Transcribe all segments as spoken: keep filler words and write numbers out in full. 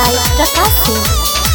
by Prakash Singh.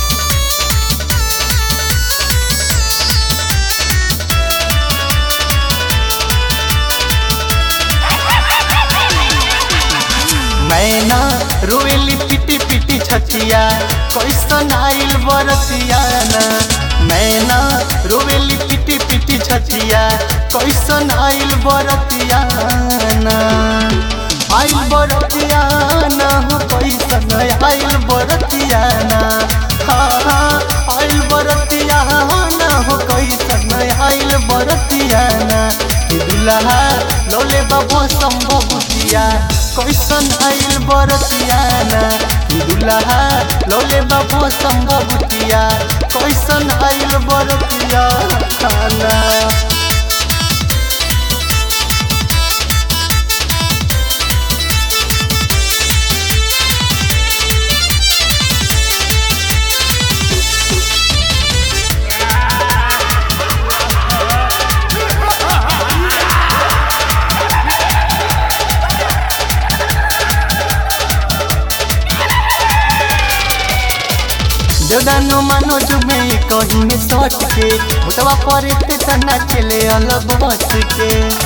मैना रोएली पिटी पिटी छतिया कैसन आइल बरतिया ना। मैना रोएली पिटी पिटी छतिया कैसन आइल बरतिया ना। आइल बरतिया ना हो कैसन आइल बरतिया ना। हाँ हाँ आइल बरतिया ना हो कैसन आइल बरतिया ना। दुल्हा लोले बाबू संभवतिया कैसन आइल बरतिया ना। दुल्हा लोले बाबू संभवतिया कैसन आइल बरतिया ना। देवदानो मानो जुमे कहीं में सट के मुतवा परे ते तना चले अलग बच के।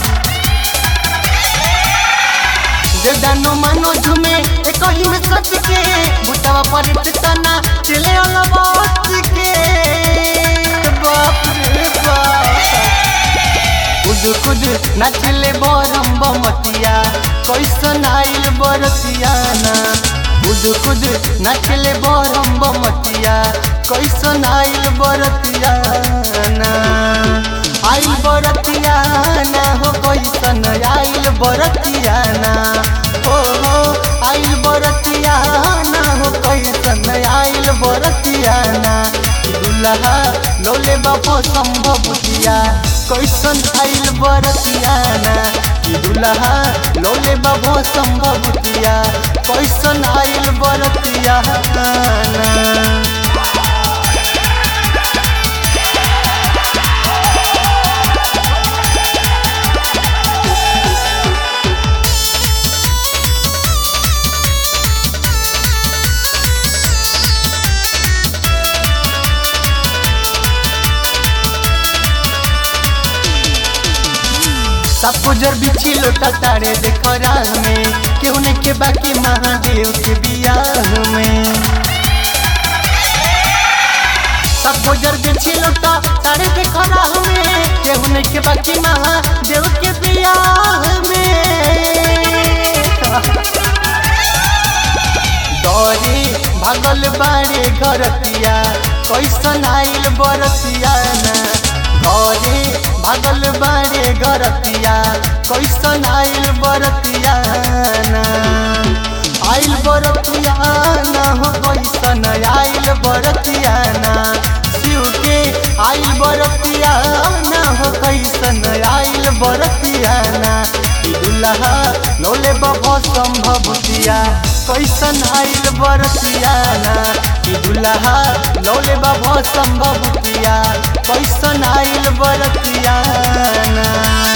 देवदानो मानो जुमे कहीं में सट के मुतवा परे ते तना चले अलग बच के। बाप रे बाप खुद खुद नाचले बरम बमतिया कैसन आइल बरतिया ना। खुद खुद नाचले बरम बमतिया कैसन आइल बरतिया ना। आइल बरतिया ना हो कैसन आइल बरतिया ना। हो हो आइल बरतिया ना हो कैसन आइल बरतिया ना। दुल्हा लोले बाबू संभवतिया कैसन आइल बरतिया ना। दुल्हा लोले बाबू संभवतिया कैसन आइल बरतिया ना। सब गुजर बिछी लोटा तारे देखो राह में केहू ने के बाकी महादेव के बियाह में। सब गुजर बिछी लोटा तारे देखो राह में केहू ने के बाकी महादेव के बियाह में। डोरी भागल बाड़े घरतिया कैसन आइल बरतिया ना। घरे भागल बाड़े घरतिया कैसन आइल बरतिया ना। आइल बरतिया ना हो कैसन आइल बरतिया ना। शिव के आइल बरतिया ना हो कैसन आइल बरतिया ना। दुल्हा लोले बाबू संभवतिया कैसन आइल बरतिया ना। दुल्हा लोले बाबू संभवतिया कैसन आइल बरतिया ना।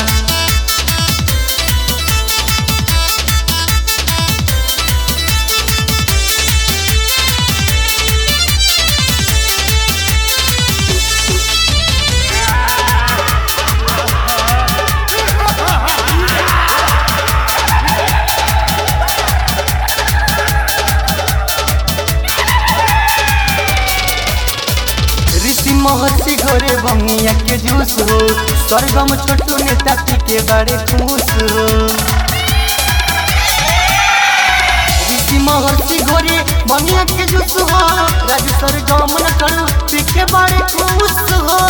महर्षि घरे भंगिया के जूस हो स्वर्गम छोटू नेता के बड़े खुश हो। ऋषि महर्षि घरे भंगिया के जूस हो राजू स्वर्गम न करू के बड़े खुश हो।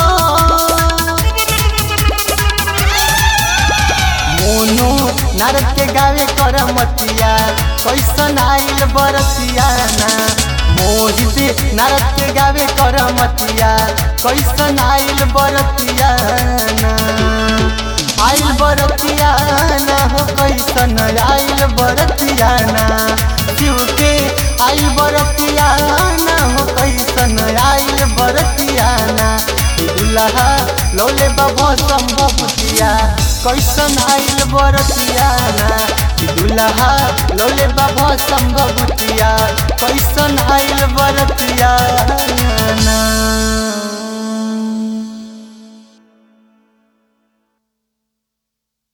मोनो नारद के गावे कर मतिया कैसन आइल बरतिया ना। मोहित नारद के गावे कर मतिया कैसन आइल बरतिया ना। आइल बरतिया ना हो कैसन आइल बरतिया ना। शिव के आइल बरतिया ना हो कैसन आइल बरतिया ना। दुल्हा लोले बाबू संभवतिया कैसन आइल बरतियाना दुल्हा लोले बाबा संभवतिया कैसन आइल बरतियाना।